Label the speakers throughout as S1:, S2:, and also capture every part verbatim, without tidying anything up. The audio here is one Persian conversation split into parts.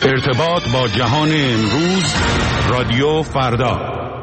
S1: ارتباط با جهان امروز، رادیو فردا.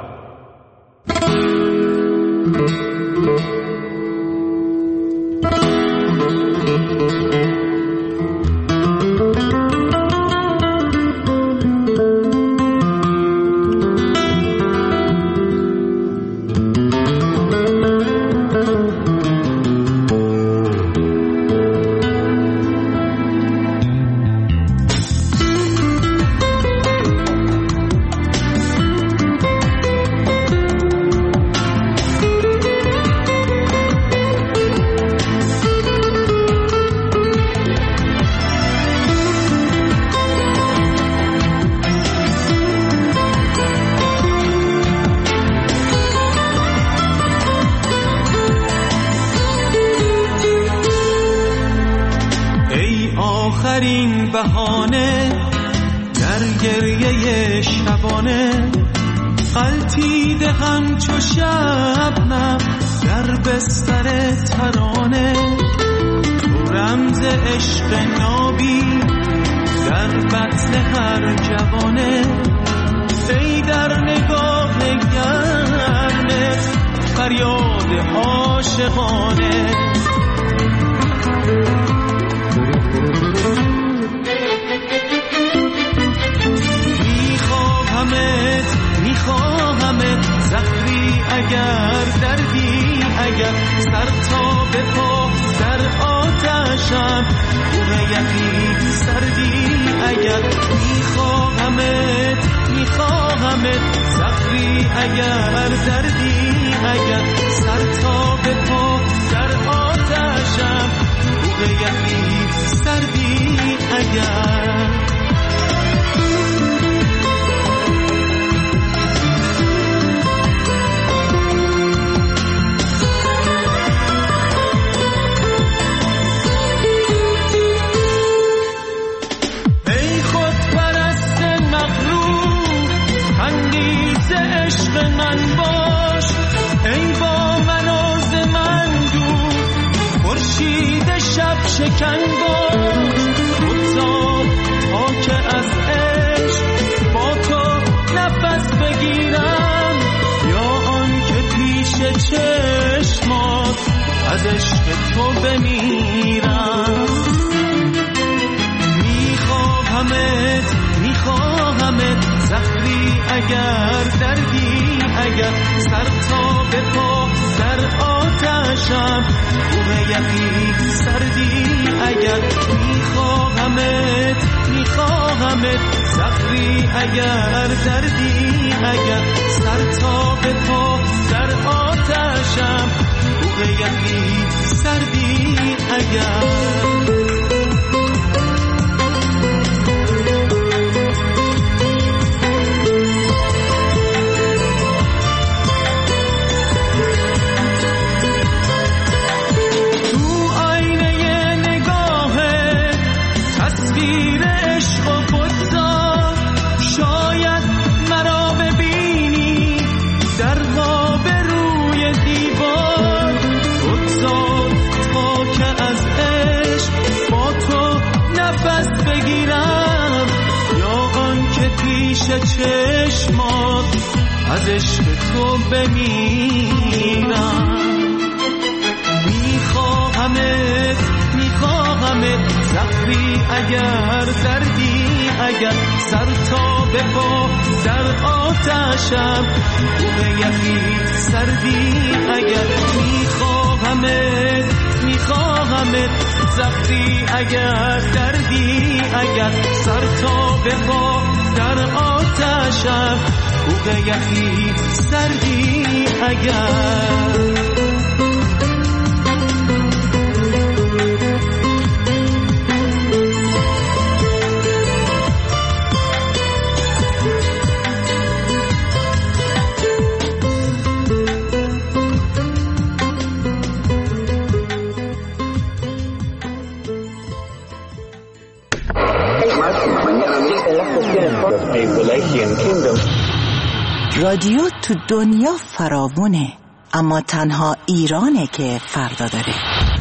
S2: آخرین بهانه در گریه شبانه، غلطیده همچو شبنم در بستر ترانه. تو رمز عشق نابی در بطن هر جوانه، ای در نگاه گرمت فریاد عاشقانه. میخواهمت میخواهمت زخمی اگر دردی اگر، سر تا به پا در آتشم کوه یخی سردی اگر. میخواهمت میخواهمت زخمی اگر دردی اگر، سر تا به پا در آتشم کوه یخی سردی اگر. ای خودپرست مغرور انگیز عشق من باش، ای با من از من دور خورشید شب شکن باش. بگذار تا که از عشق با تو نفس بگیرم، یا آن که پیش چشمات از عشق تو بمیرم. میخواهمت میخواهمت زخمی اگر دردی اگر، سر تا به پا در آتشم کوه یخی سردی اگر. میخواهمت میخواهمت زخمی اگر دردی اگر، سر تا به پا در آتشم کوه یخی سردی اگر. چشمات از عشق تو بمیرم. میخواهمت میخواهمت زخمی اگر دردی اگر، سر تا به پا در آتشم کوه یخی سردی اگر. میخواهمت میخواهمت زخمی اگر دردی اگر، سر تا به پا در آتشم کوه یخی سردی اگر.
S3: رادیو تو دنیا فراوونه، اما تنها ایرانه که فردا داره.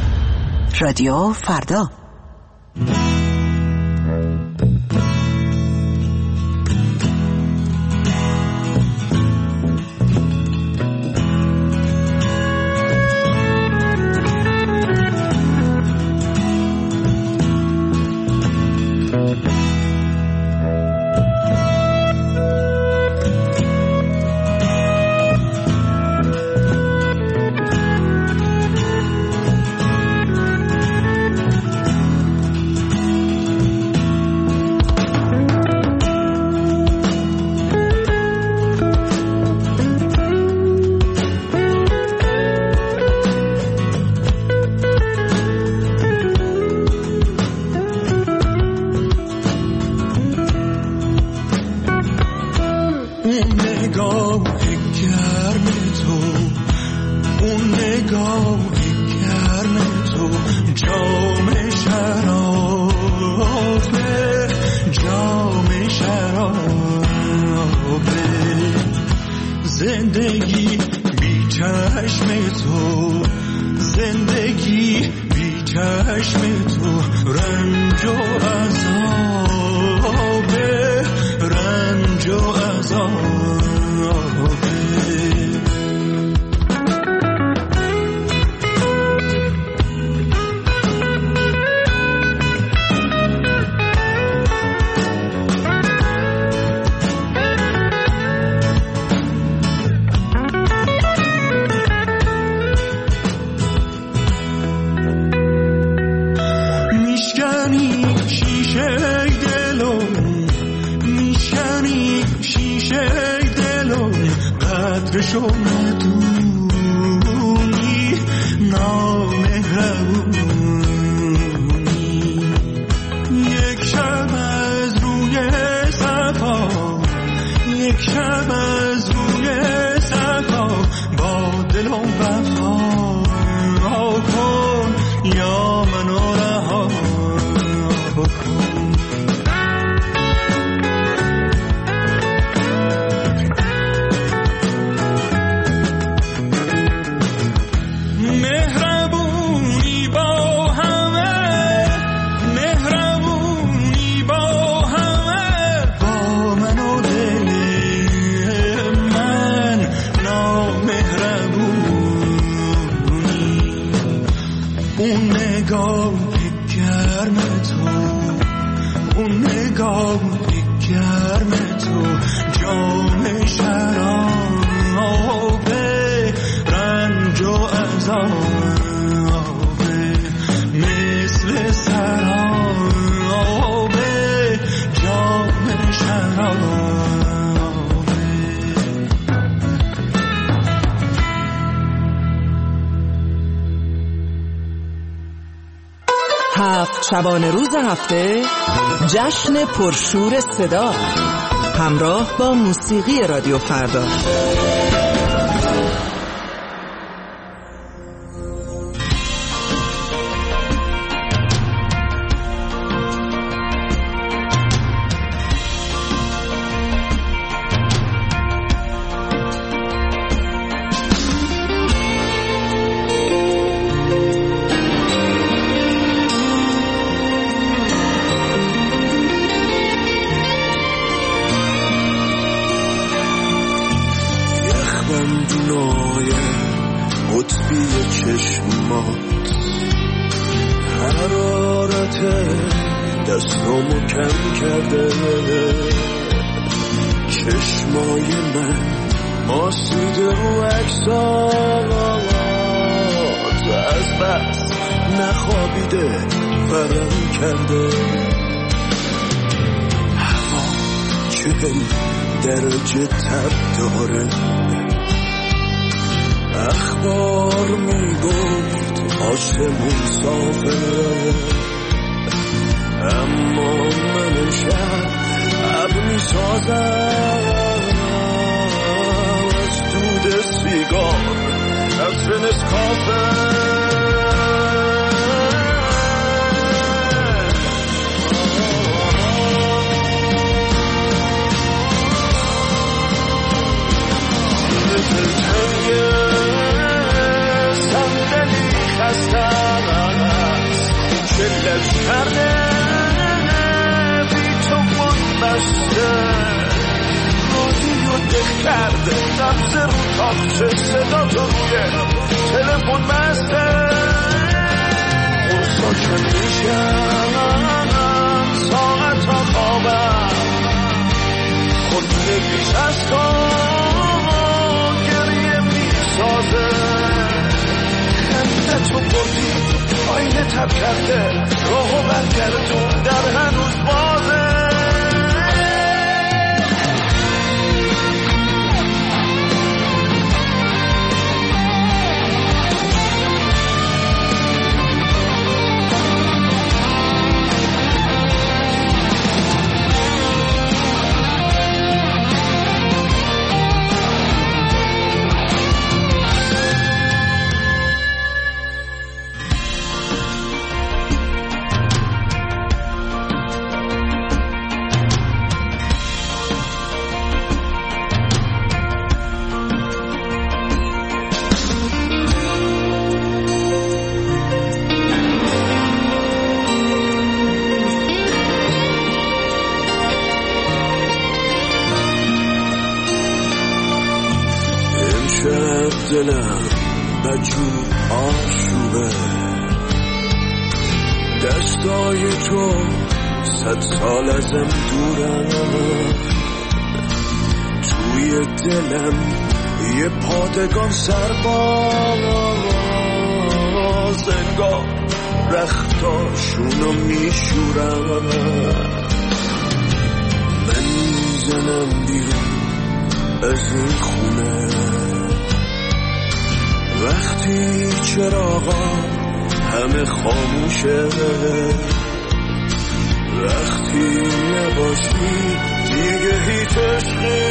S3: رادیو فردا.
S2: زندگی بی چشم تو، زندگی بی چشم تو، رنج و عذاب، رنج و عذاب. شو ندونی نامهربونی، یک شب از روی صفا، یک شب از روی صفا، با دل و وفا کن یا منو رها کن.
S4: هفت شبانه روز هفته جشن پرشور صدا همراه با موسیقی رادیو فردا.
S2: درجه تب داره، اخبار میگفت آسمون صافه، اما من شب اب میسازم از دود سیگار، از نسکافه. صندلی خستم است شلت کرده بی تو من بسته، رادیو دق کرده نبض رو تاخچه، صدا تو روی تلفن بسته، اون ساکن میشم ساعت آینه تب کرده راهو برگردون در هنوز بازه. دلم بجور آشوبه، دستای تو صد سال ازم دورم، توی دلم یه پادگان سرباز، انگار رختاشونو میشورم. من میزنم بیرون از این خونه وقتی چراغا همه خاموشه، وقتی نباشی دیگه هیچ عشقی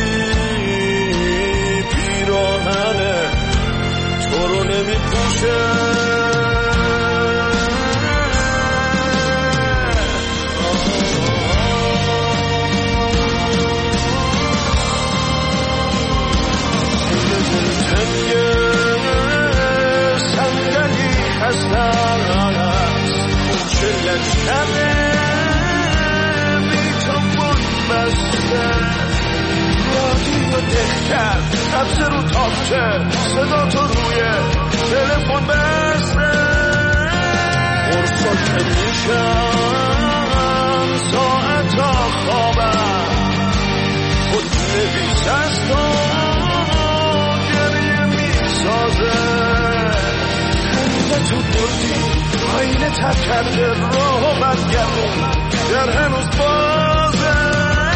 S2: پیراهنه تو رو نمیپوشه. نبض رو تاپچه صدا تو روی تلفن بسته، قرصا که میشم ساعتا خوابم خود نویس از تو گریه میسازه. خنده تو بردی آینه تب کرده راهو برگردون در هنوز بازه.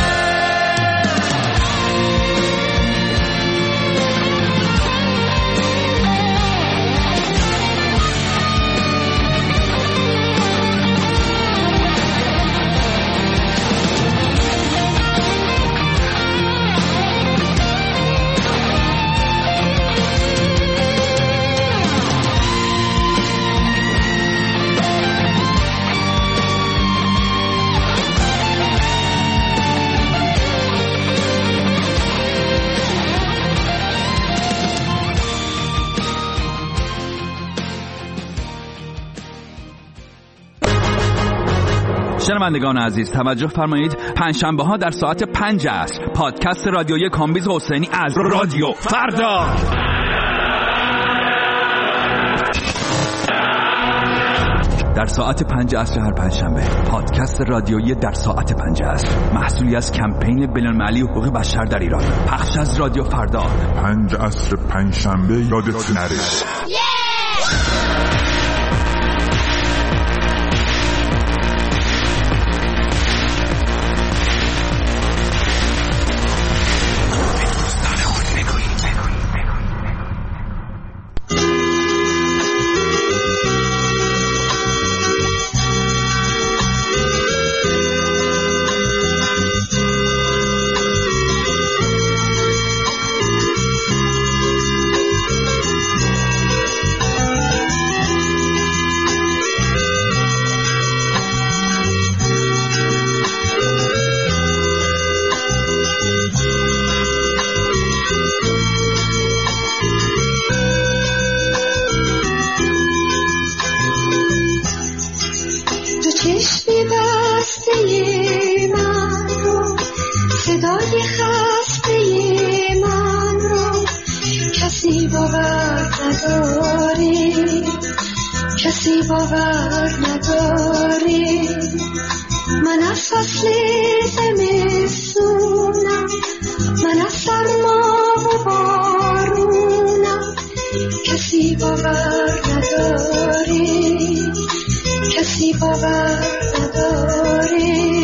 S5: شنوندگان عزیز توجه فرمایید، پنجشنبه ها در ساعت پنج عصر پادکست رادیویی کامبیز حسینی از رادیو فردا در ساعت پنج عصر هر پنجشنبه پادکست رادیویی در ساعت پنج عصر محصولی از کمپین بین‌المللی حقوق بشر در ایران، پخش از رادیو فردا.
S6: پنج عصر پنجشنبه یادت نره.
S7: کسی باور نداری، من از فصل زمستونم، من از سرما و بارونم، کسی باور نداری. باور نداری.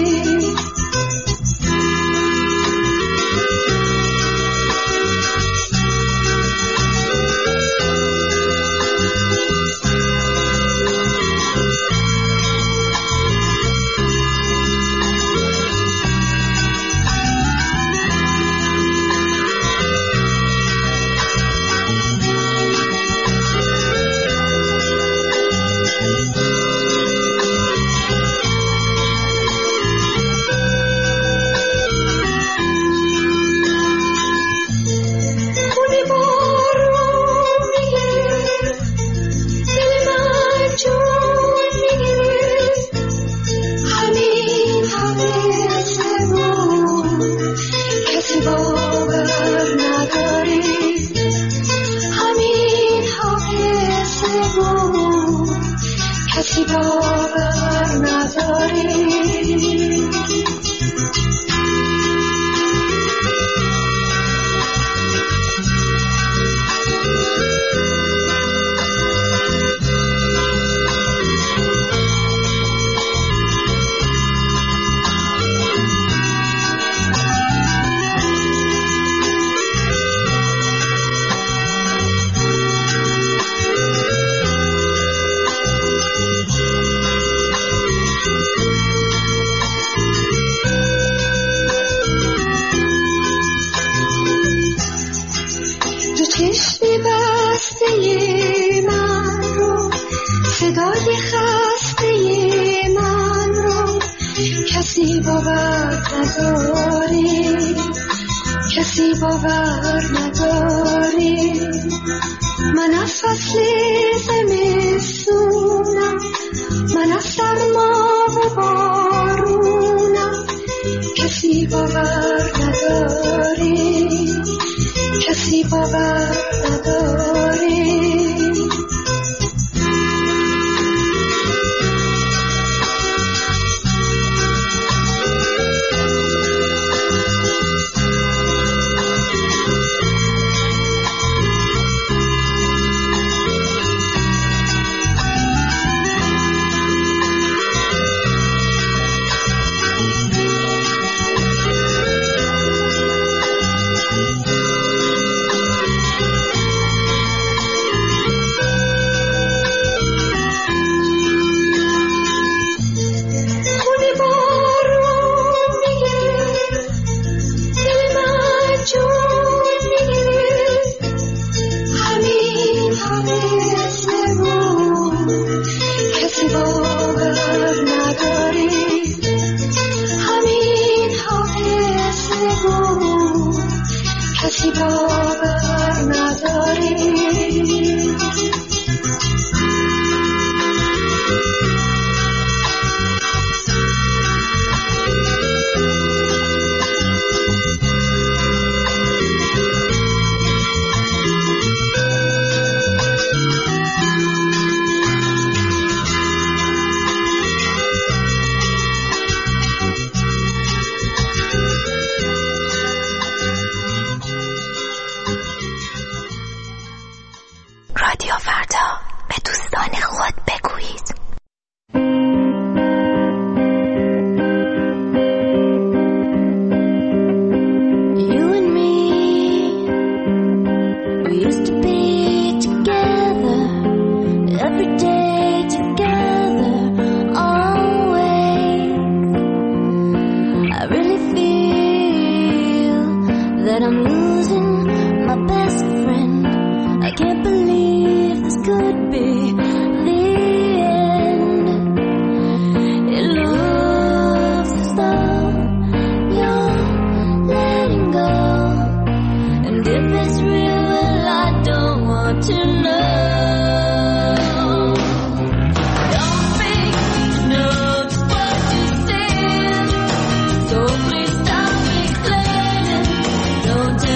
S8: Don't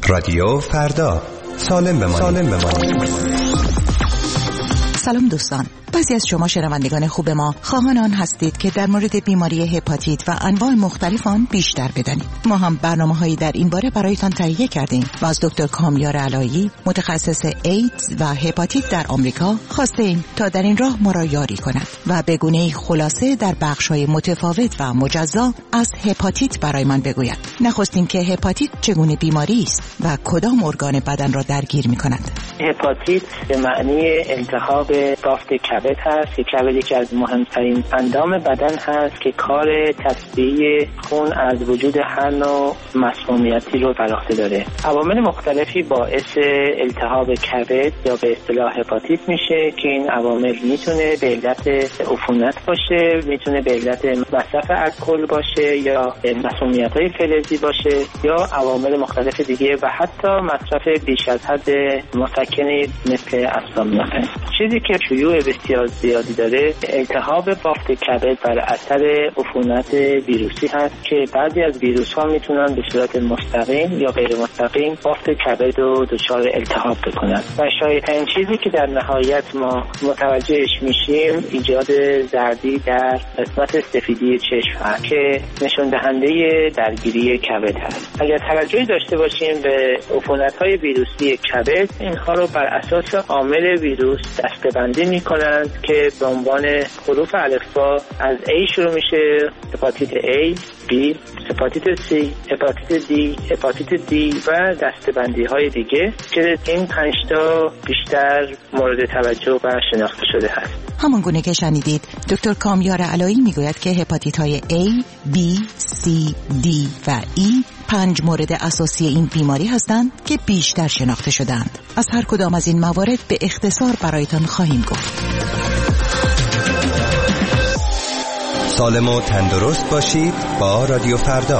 S8: رادیو فردا، سالم بمانید. سالم بمانید.
S3: سلام دوستان، بعضی از شما شنوندگان خوب ما خواهان آن هستید که در مورد بیماری هپاتیت و انواع مختلف آن بیشتر بدانید. ما هم برنامه‌هایی در این باره برایتان تهیه کردیم و از دکتر کامیار علایی، متخصص ایدز و هپاتیت در آمریکا، خواستیم تا در این راه ما را یاری کند و به گونه‌ای خلاصه در بخش‌های متفاوت و مجزا از هپاتیت برایمان بگوید. نخستین که هپاتیت چگونه بیماری است و کدام ارگان بدن را درگیر می‌کند.
S9: هپاتیت به معنی التهاب بافت کبد هست که کبد یکی از مهمترین اندام بدن هست که کار تصفیه خون از وجود هر نوع مسمومیتی رو بر عهده داره. عوامل مختلفی باعث التهاب کبد یا به اصطلاح هپاتیت میشه که این عوامل میتونه به علت عفونت باشه، میتونه به علت مصرف الکل باشه یا مسمومیت‌های فلزی باشه یا عوامل مختلف دیگه و حتی مصرف بیش از حد مسکنی مثل اسپامین. چیزی که شیوع بسیار زیادی داره التهاب بافت کبد بر اثر عفونت ویروسی هست که بعضی از ویروس ها میتونن به صورت مستقیم یا غیر مستقیم بافت کبد رو دچار التهاب بکنن و شایع‌ترین چیزی که در نهایت ما متوجهش میشیم ایجاد زردی در قسمت سفیدی چشم هست که نشون دهنده درگیری کبد هست. اگر توجهی داشته باشیم به عفونت های ویروسی کبد، اینها رو بر اساس عامل ویروس دسته‌بندی میکنند که به عنوان حروف الفبا از A شروع میشه، هپاتیت A، B، هپاتیت C، هپاتیت D، هپاتیت D و دسته‌بندی های دیگه که این پنج تا بیشتر مورد توجه و شناخته شده هست.
S3: همان گونه که شنیدید دکتر کامیار علایی میگوید که هپاتیت های A، B، C، D و E پنج مورد اساسی این بیماری هستند که بیشتر شناخته شدند. از هر کدام از این موارد به اختصار برایتان خواهیم گفت.
S8: سالم و تندرست باشید با رادیو فردا.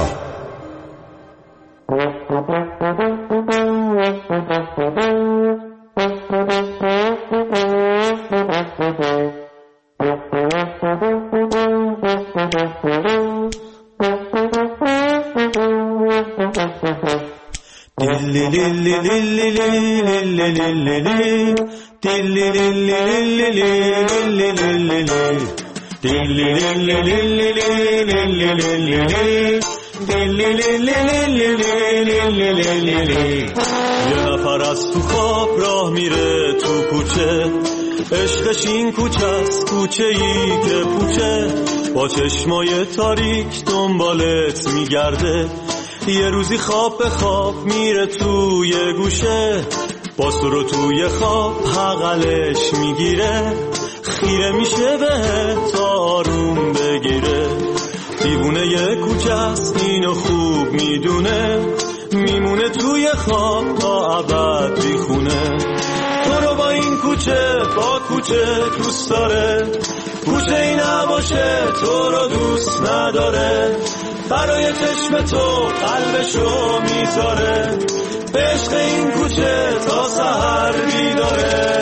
S2: یه نفر از تو خواب راه میره تو کوچه، عشقش این کوچه است، کوچه ای که پوچه، با چشمای تاریک دنبالت میگرده. یه روزی خواب به خواب میره توی گوشه، با سرو توی خواب حقلش میگیره، خیره میشه به تا آروم بگیره. دیوونه یه کوچه است اینو خوب میدونه، میمونه توی خواب تا ابد بیخونه. تو رو با این کوچه با کوچه دوست داره، کوچه ای نباشه تو رو دوست نداره. برای چشم تو قلبشو میذاره، به عشق این کوچه تا سحر بیداره.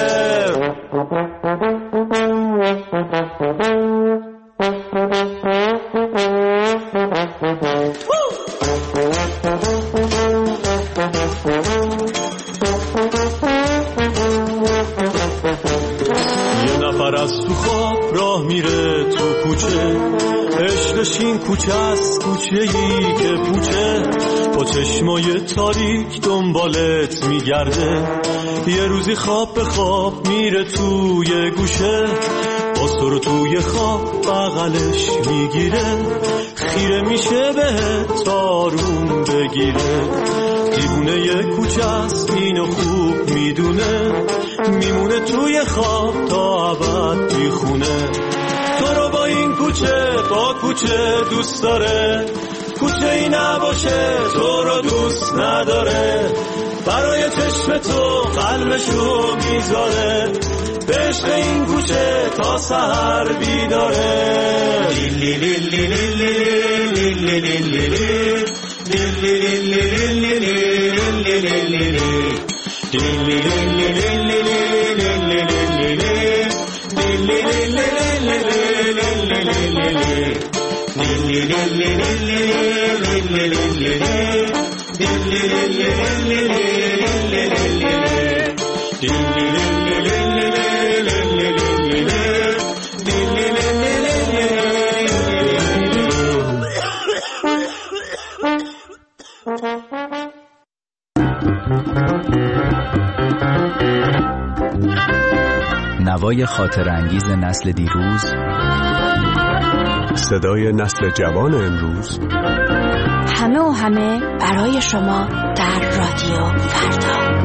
S2: یه نفر از تو خواب راه میره تو کوچه، عشقش این کوچه است، کوچه ای که پوچه، با چشمای تاریک دنبالت میگرده. یه روزی خواب به خواب میره توی گوشه، با سر توی خواب بغلش میگیره، خیره میشه به تارون بگیره. دیوونه یه کوچه است اینو خوب میدونه، میمونه توی خواب تا ابد بیخونه. تو رو با این کوچه با کوچه دوست داره، کوچه ای نباشه تو رو دوست نداره. برای چشم تو قلبشو میذاره، به عشق این کوچه تا سحر بیداره. لیلی لیلی لیلی لیلی لیلی لیلی لیلی لیلی
S5: نوای خاطر انگیز نسل دیروز،
S2: صدای نسل جوان امروز،
S10: همه و همه برای شما در رادیو فردا.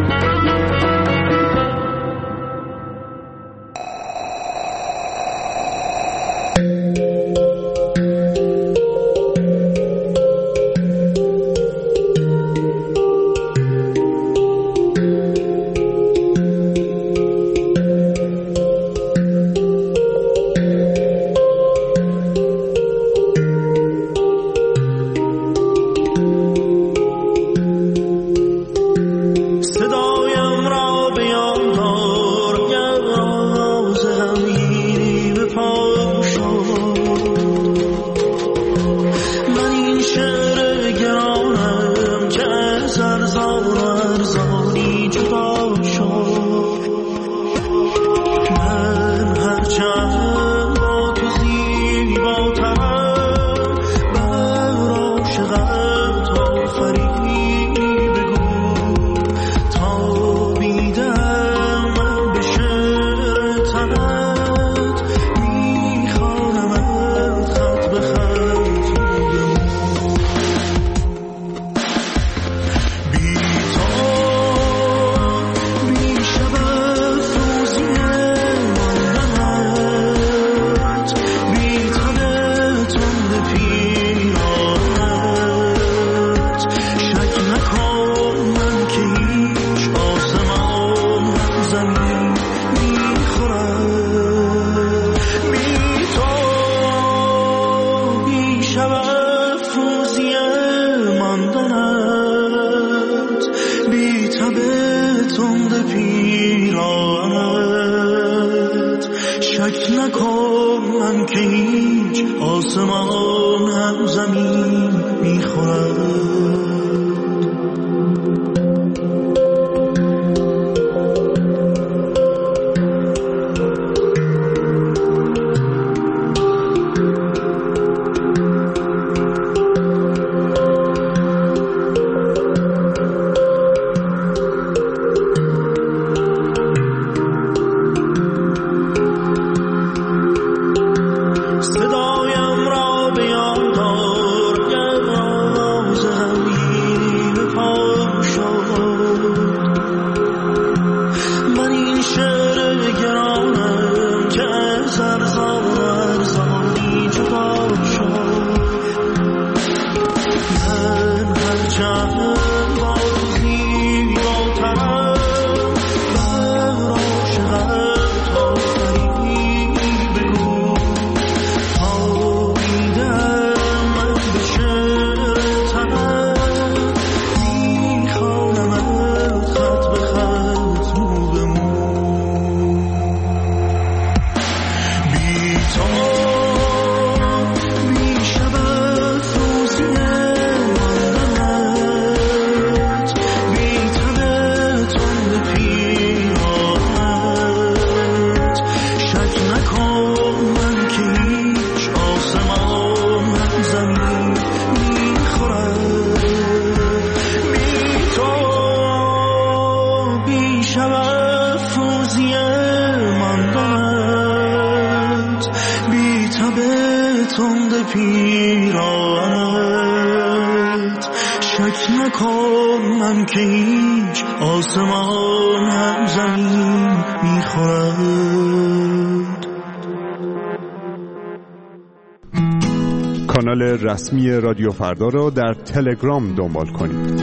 S1: کانال رسمی رادیو فردا را در تلگرام دنبال کنید.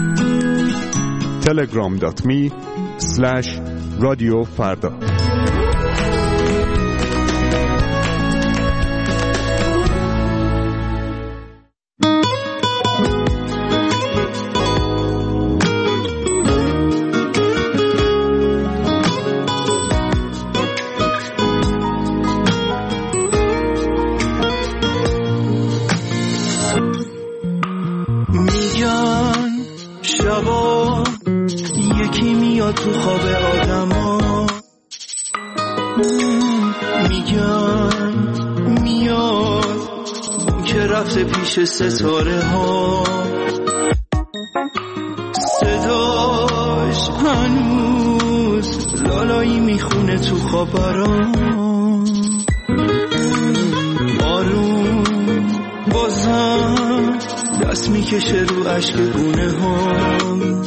S1: تلگرام دات می اسلش رادیو فردا.
S11: تو خواب آدم ها میگن میاد که رفته پیش ستاره ها صداش هنوز لالایی میخونه تو خواب برام آروم بازم دست میکشه رو عشق گونه هم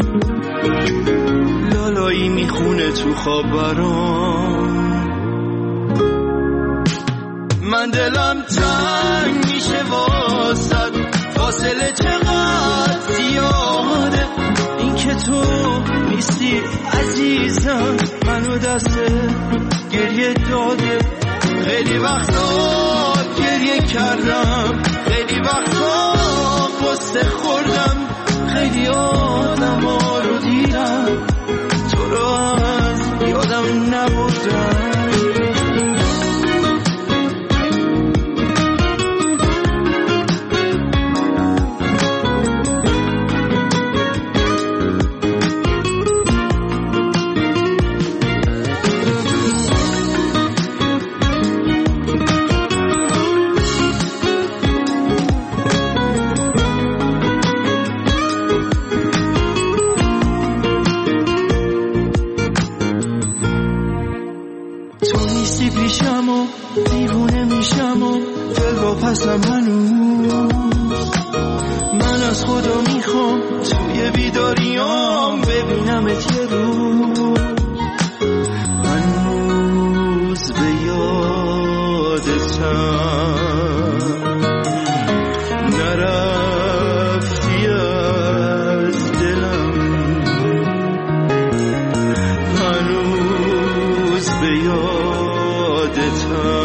S11: لالایی میخونه تو خواب برام من دلم تنگ میشه واسد فاصله چقدر زیاده این که تو نیستی عزیزم منو دست گریه داده خیلی وقتا گریه کردم خیلی وقتا قصه خوردم خیلی آدم ها رو دیدم تو رو از یادم نبردم پسم هنوز من از خدا میخوام توی بیداریام ببینمت یه روز هنوز به یادتم نرفتی از دلم هنوز به یادتم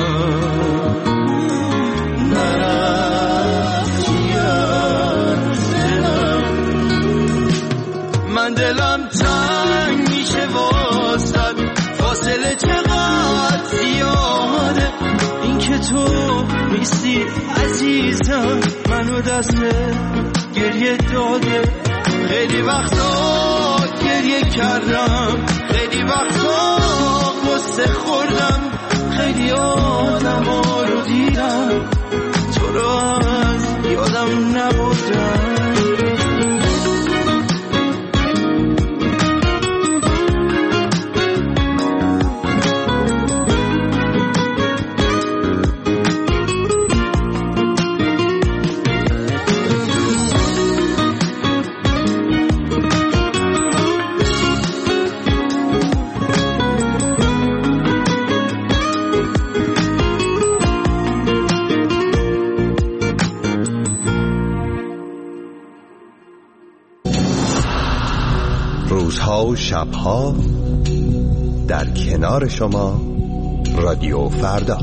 S11: دلم تنگ میشه واسد فاصله چقدر زیاده این که تو نیستی عزیزم منو دست گریه داده خیلی وقتا گریه کردم خیلی وقتا قصه خوردم خیلی آدم ها رو دیدم تو رو از یادم نبردم
S8: روزها و شبها در کنار شما رادیو فردا.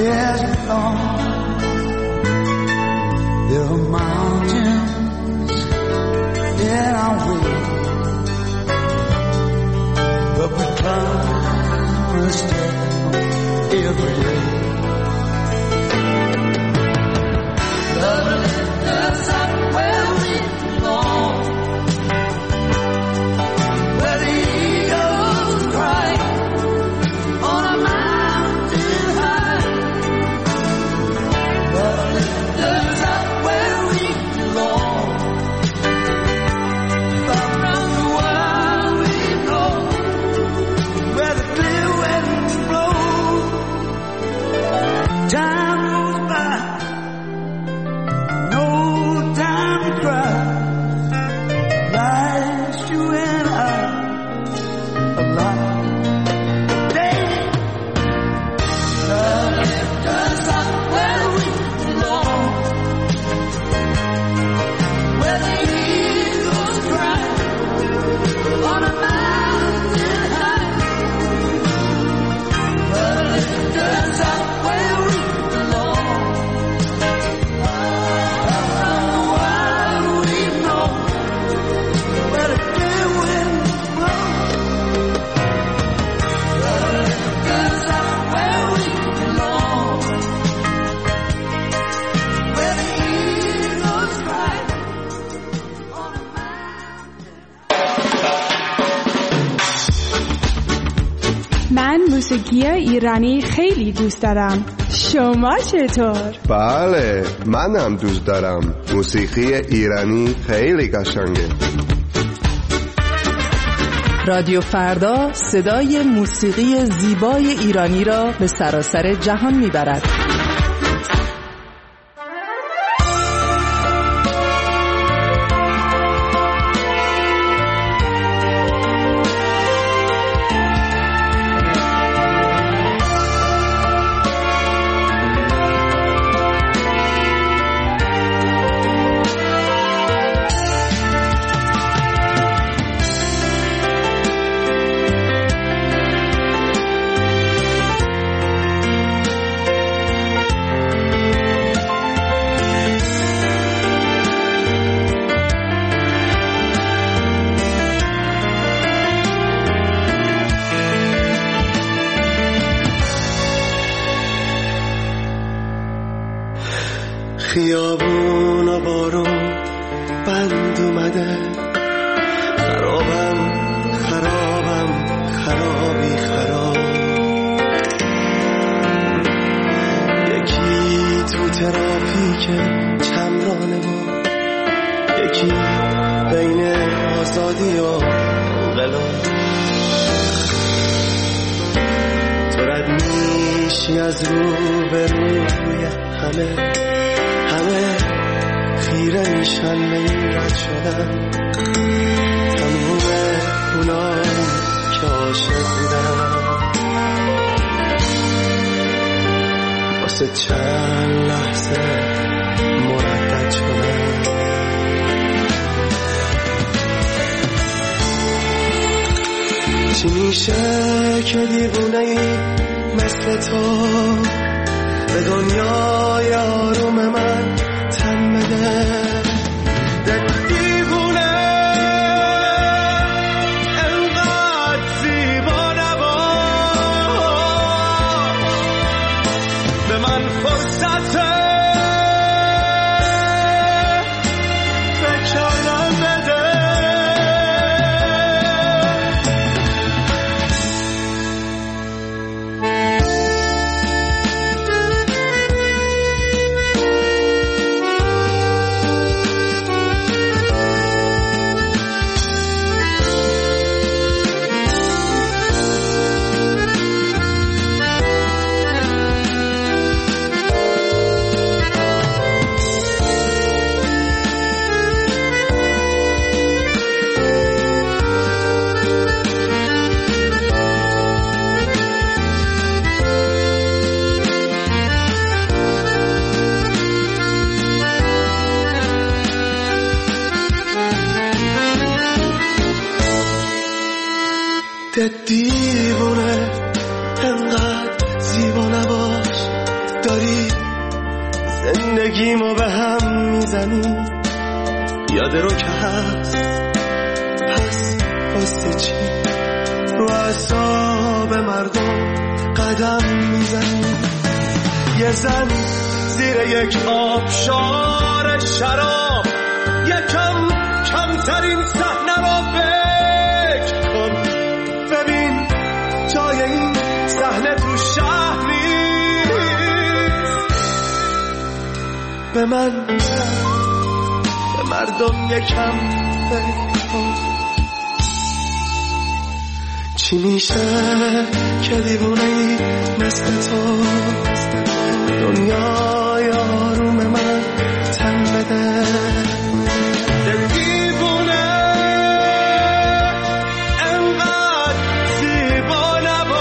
S12: desert long. There are mountains in our way, but we climb a step every day. Love lifts us up where we belong, where the eagles cry on a mountain high. Love lifts us up where we belong, far from the world we know, where the clear winds blow. Time goes by, no time to cry. Life's you and I alive. Baby, love lifts us up where we belong, where the eagles cry on a mountain high. Love lifts us up where we belong, far from the world we know, where the clear winds blow. Love lifts us up where we belong, where the eagles cry on a
S13: من موسیقی ایرانی خیلی دوست دارم. شما چطور؟
S14: بله، منم دوست دارم. موسیقی ایرانی خیلی قشنگه.
S4: رادیو فردا صدای موسیقی زیبای ایرانی را به سراسر جهان میبرد.
S11: خیابون و بارون بند اومده، خرابم خرابم خرابی خراب. یکی تو ترافیک چمرانه و یکی بین آزادی و انقلاب. تو رد میشی از رو به روی همه، همه خیره میشن به این رد شدن. تموم اونایی که عاشق بودن واسه چند لحظه مردد شدن. چی میشه که دیوونه ای مثل تو به دنیای آروم من تن بده؟ دیوونه انقدر زیبا نباش، به من فرصت فکرم بده. دیوونه انقدر زیبا نباش، زندگیمو به هم میزنی، یاد رو که هست پس واسه چی رو اعصاب مردم قدم میزنی؟ یه زن زیر یک آبشار شراب یکم کمترین صحنه رو فکر کن، ببین جای این صحنه تو شهر نیست. به من به مردم یکم فکر کن. چی میشه که دیوونه‌ای مثل تو دنیای آروم من تن بده؟ دیوونه انقدر زیبا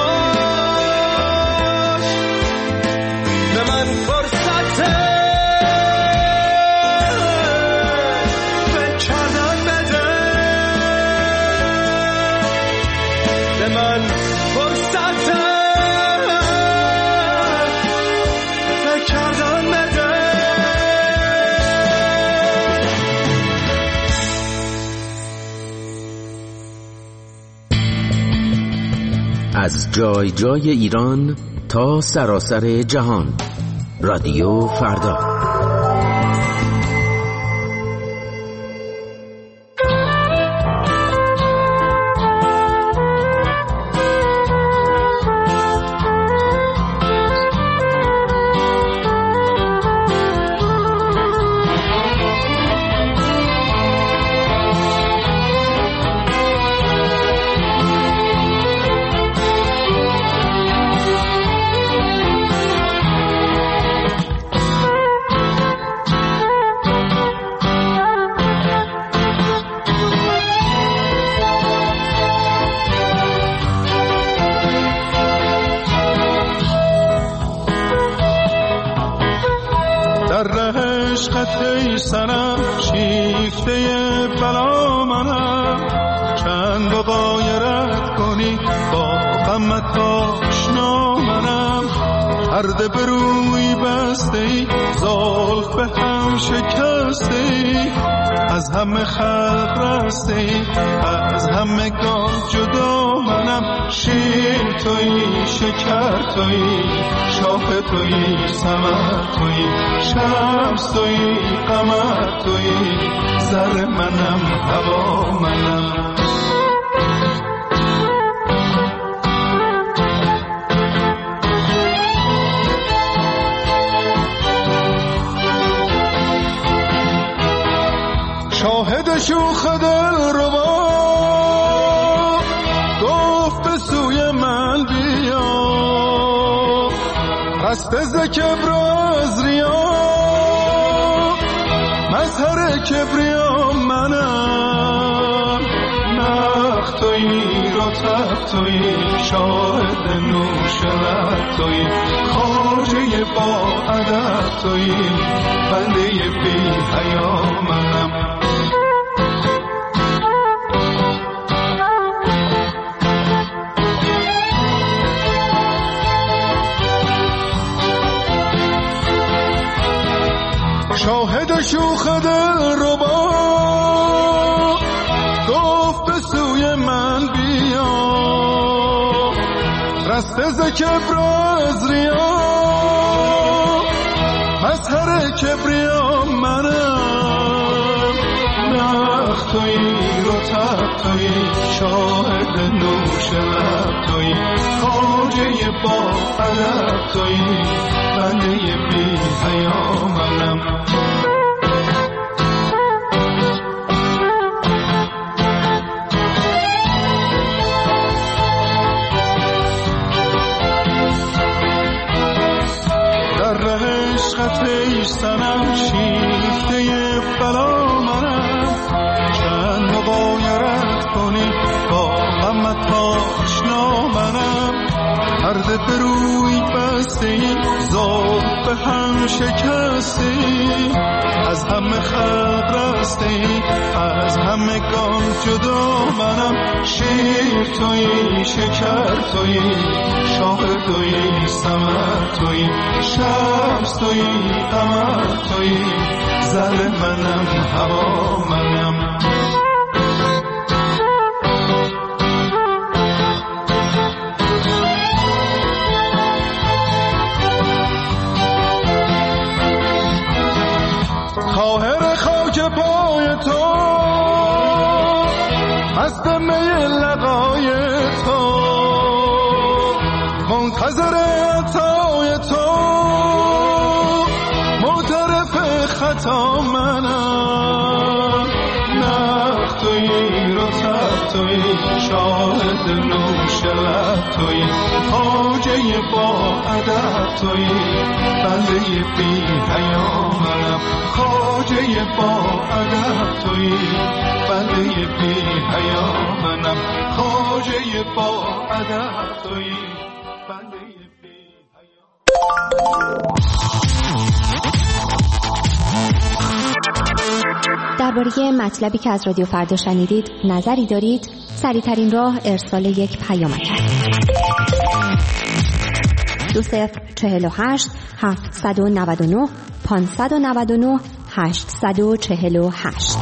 S11: نباش، به من فرصت فکر کردن بده، به من فرصت فکر کردن بده.
S15: از جای جای ایران تا سراسر جهان، رادیو فردا.
S16: ای سنم شیفته بلا منم، چند با غایرت کنی با غمت آشنا منم. پرده به روی بسته ای، زلف به هم شکسته ای، از همه خلق رسته ای، از همه گان جدا منم. شیر تویی، شکر تویی، شاخ تویی، ثمر تویی، شمس تویی، قمر تویی، زر منم، هوا منم. شاهد شوخ دل ربا گفت به سوی من بیا، رسته ز کبر از ریا، مظهر کبریا منم. نخ تویی، رطب تویی، شاهد نوش لب تویی، خواجه با ادب تویی، بنده بی حیا منم. شاهد شوخ دل ربا گفت به سوی من بیا، رسته ز کبر از ریا، مظهر کبریا منم. نخ تویی، رطب تویی، شاهد نوش لب تویی، خواجه با ادب تویی، بنده بی حیا منم. در ره عشقت ای سنم شیفته بلا منم، چند مغایرت کنی با غمت آشنا منم. پرده به روی بس هستی ذوق به هم شکستی از همه خلق رستی از همه گان جدا منم شیر تویی شکر تویی شاه تویی ثمر تویی شمس تویی قمر تویی زر منم هوا منم طاهر خاک پای تو از دمه لقای تو منتظر عطای تو معترف خطا منم نخ تویی رتب تویی شاهد نوش لب تویی خواجه با ادب تویی بنده بی حیا منم خواجه با ادب تویی بنده بی حیا منم خواجه با ادب تویی بنده بی حیا.
S17: درباره مطلبی که از رادیو فردا شنیدید نظری دارید؟ سریع‌ترین راه ارسال یک پیامک است. دو صفر چهل و هشت هفتصد و نود و نه پانصد و نود و نه هشتصد و چهل و هشت.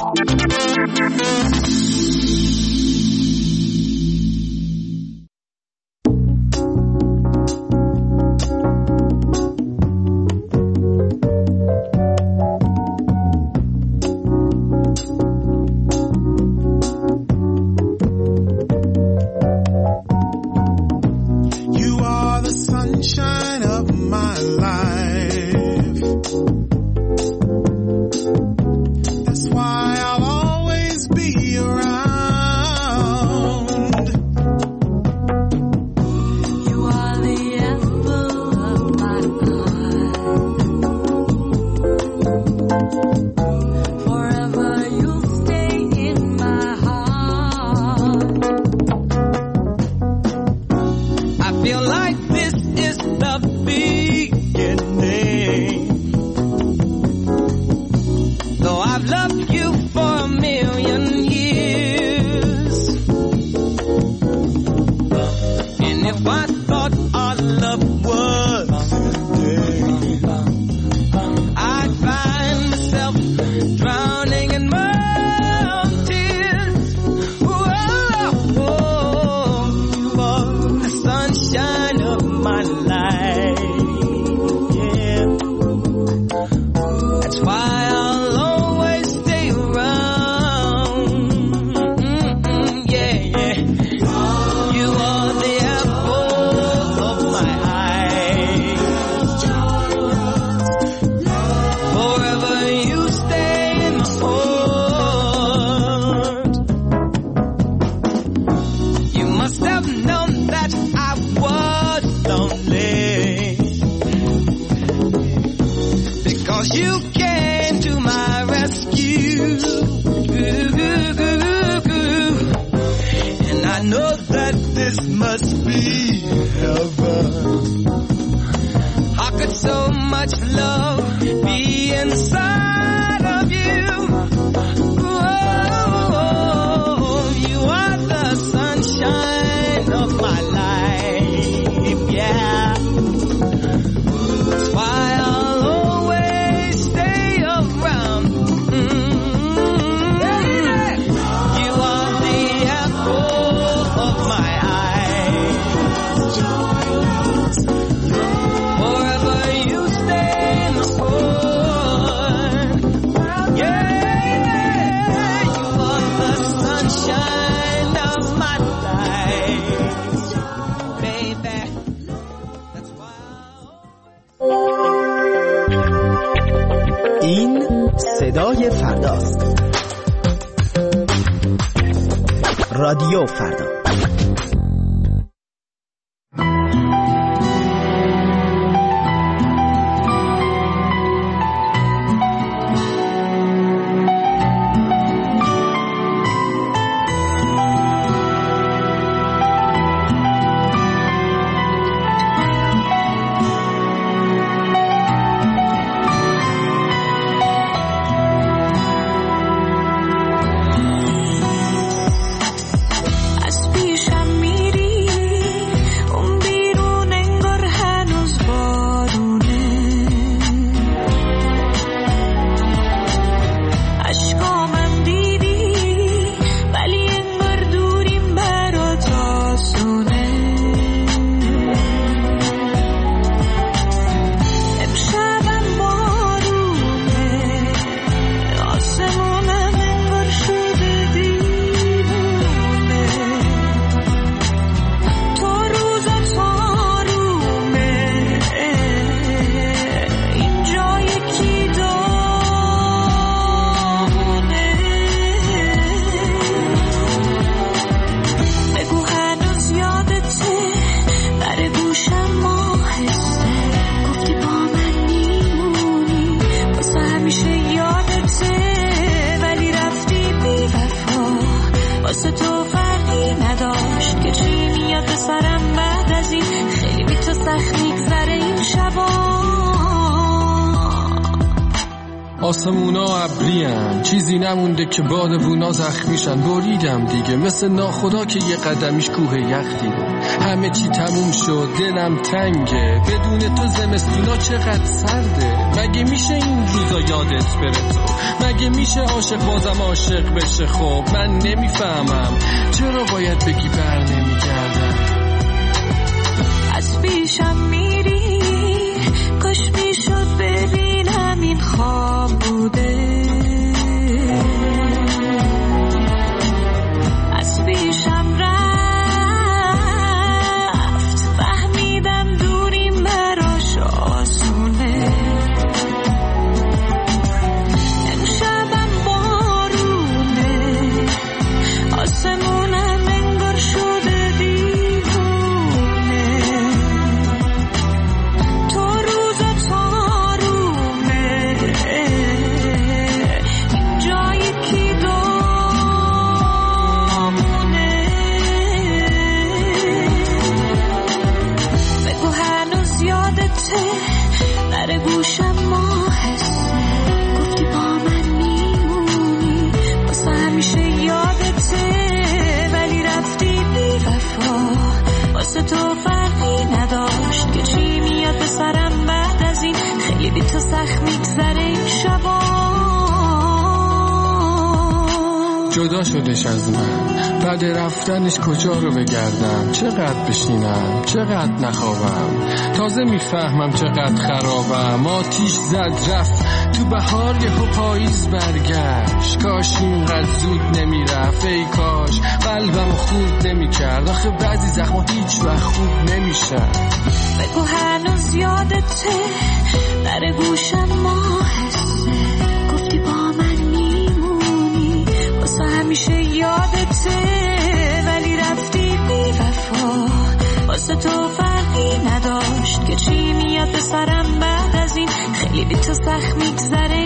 S18: این صدای فرداست. رادیو فردا.
S19: آسمونا ابریم، چیزی نمونده که بادبونا زخمیشن. بریدم دیگه مثل ناخدا که یه قدمیش کوه یخ دیده. همه چی تموم شد، دلم تنگه، بدون تو زمستونا چقدر سرده. مگه میشه این روزا یادت بره تو؟ مگه میشه عاشق بازم عاشق بشه؟ خب من نمیفهمم چرا باید بگی بر نمیگردم.
S20: از پیشم میری، کاش میشد ببینم این خواب بوده. از پیشم رفت، فهمیدم دوریم براش آسونه. امشبم بارونه، آسمونم انگار شده دیوونه. تو روزا تارونه، این جای کی دامونه. بگو هنوز یادته، در گوشم ماهسته. گفتی با من میمونی، واسه همیشه یادته. ولی رفتی بی وفا، واسه تو فرقی نداشت که چی میاد به سرم بعد از این. خیلی بی تو سخت میگذره این شبا.
S19: جدا شدش از من، بعد رفتنش کجا رو بگردم؟ چقدر بشینم، چقدر نخوابم. تازه میفهمم چقدر خرابم. آتیش زد رفت تو بهار، یهو پاییز برگشت. کاش اینقدر زود نمیرفت، ای کاش قلبم خورد نمیکرد. آخه بعضی زخما هیچ وقت خوب نمیشن.
S20: بگو هنوز یادته، در گوشم ماهسته. گفتی با من میمونی، واسه همیشه یادته. ولی رفتی بی وفا، واسه تو فرقی نداشت که چی میاد به سرم بعد از این. خیلی بی تو سخت میگذره